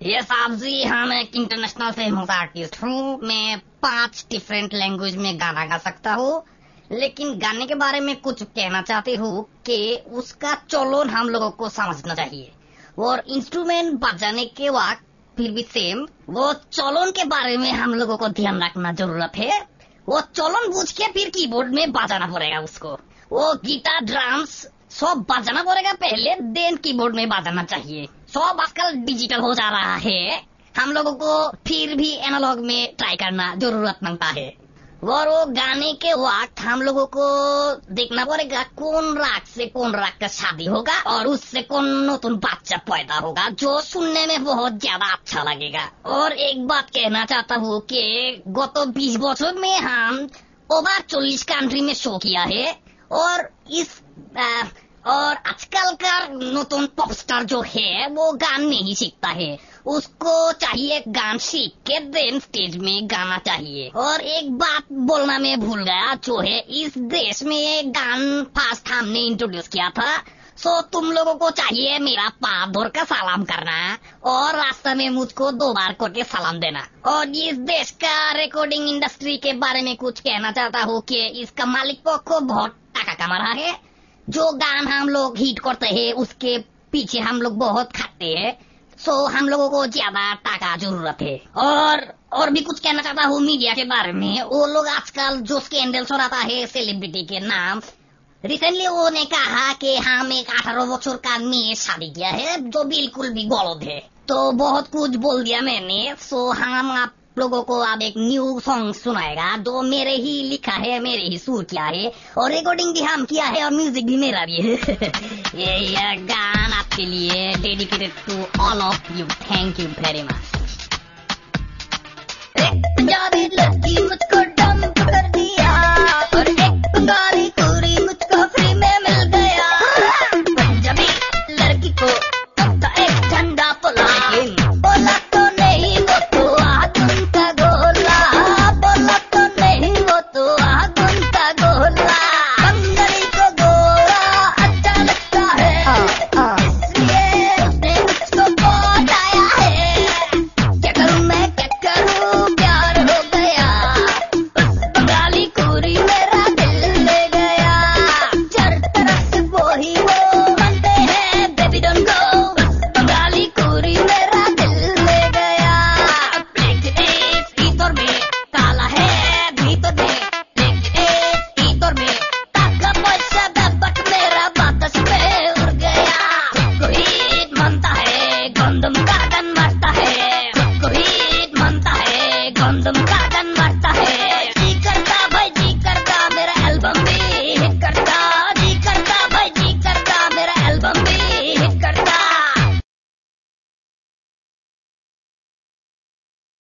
ये साहब जी, हम एक इंटरनेशनल फेमस आर्टिस्ट हूँ। मैं 5 डिफरेंट लैंग्वेज में गाना गा सकता हूँ, लेकिन गाने के बारे में कुछ कहना चाहती हूँ कि उसका चलन हम लोगों को समझना चाहिए, और इंस्ट्रूमेंट बजाने के वक्त फिर भी सेम वो चलन के बारे में हम लोगों को ध्यान रखना जरूरत है। वो चलन बुझ के फिर कीबोर्ड में बजाना पड़ेगा उसको। वो गिटार, ड्रम्स सब बजाना पड़ेगा पहले, देन कीबोर्ड में बजाना चाहिए। सब आजकल डिजिटल हो जा रहा है, हम लोगों को फिर भी एनालॉग में ट्राई करना जरूरत बनता है। और वो गाने के वक्त हम लोगों को देखना पड़ेगा कौन राग से कौन राग का शादी होगा और उससे कौन नतून बच्चा पैदा होगा जो सुनने में बहुत ज्यादा अच्छा लगेगा। और एक बात कहना चाहता हूँ कि गत 20 वर्षों में हम ओवर 40 कंट्री में शो किया है, और आजकल का नतून पॉपस्टार जो है वो गान नहीं सीखता है, उसको चाहिए गान सीख के देन स्टेज में गाना चाहिए। और एक बात बोलना मैं भूल गया, जो है इस देश में ये गान फर्स्ट हमने इंट्रोड्यूस किया था। सो तुम लोगों को चाहिए मेरा पाँव धोर का सलाम करना और रास्ते में मुझको 2 बार करके सलाम देना। और इस देश का रिकॉर्डिंग इंडस्ट्री के बारे में कुछ कहना चाहता हूँ कि इसका मालिक को बहुत टाका कमा रहा है। जो गान हम लोग हिट करते हैं उसके पीछे हम लोग बहुत खाते हैं, सो हम लोगों को ज्यादा टाका जरूरत है। और भी कुछ कहना चाहता हूँ मीडिया के बारे में। वो लोग आजकल जो स्कैंडल हो रहा है सेलिब्रिटी के नाम, रिसेंटली वो ने कहा कि हम एक 18 वर्ष का मेয়ে शादी किया है, जो बिल्कुल भी गलत है। तो बहुत कुछ बोल दिया मैंने। सो हम आप लोगों को अब एक न्यू सॉन्ग सुनाएगा जो मेरे ही लिखा है, मेरे ही सुर किया है, और रिकॉर्डिंग भी हम किया है और म्यूजिक भी मेरा भी है। ये गाना आपके लिए dedicated to all of you. Thank you very much.